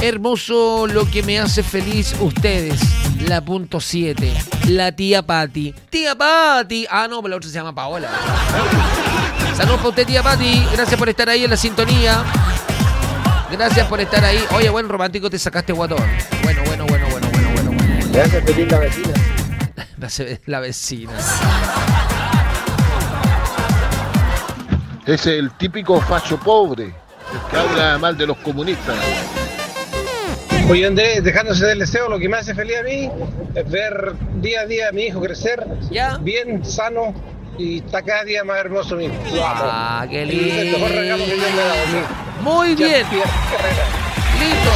Hermoso lo que me hace feliz ustedes. La punto 7. La tía Pati. Tía Pati. Ah, no, pero la otra se llama Paola. Saludos para usted, tía Pati. Gracias por estar ahí en la sintonía. Gracias por estar ahí. Oye, buen romántico te sacaste, guatón. Bueno. Gracias, feliz la vecina. La vecina. Es el típico facho pobre, el que habla mal de los comunistas. Oye, Andrés, dejándose del deseo, lo que me hace feliz a mí es ver día a día a mi hijo crecer, ¿ya? Bien, sano, y está cada día más hermoso mi hijo. Ah, qué lindo. Es el mejor regalo que Dios me ha dado a mí. Muy bien. Listo.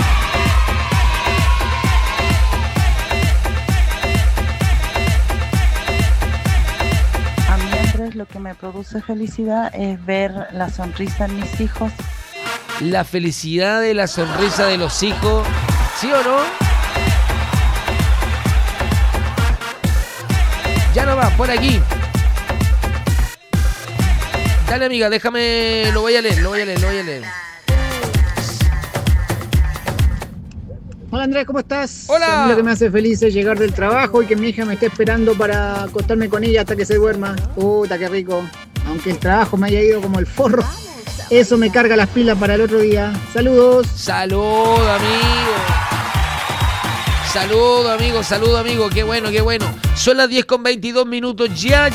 A mí, Andrés, lo que me produce felicidad es ver la sonrisa en mis hijos. La felicidad de la sonrisa de los hijos. ¿Sí o no? Ya no va, por aquí. Dale, amiga, déjame. Lo voy a leer. Hola Andrés, ¿cómo estás? Hola. A mí lo que me hace feliz es llegar del trabajo y que mi hija me esté esperando para acostarme con ella hasta que se duerma. Puta, qué rico. Aunque el trabajo me haya ido como el forro, eso me carga las pilas para el otro día. Saludos. Saludo, amigo. Qué bueno. Son las 10:22 minutos. Ya.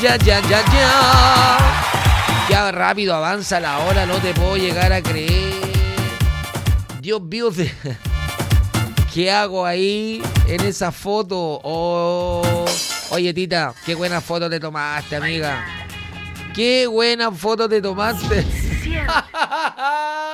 Ya rápido avanza la hora, no te puedo llegar a creer. Dios mío, ¿qué hago ahí en esa foto? Oh. Oye, Tita, qué buena foto te tomaste, amiga. Qué buena foto te tomaste.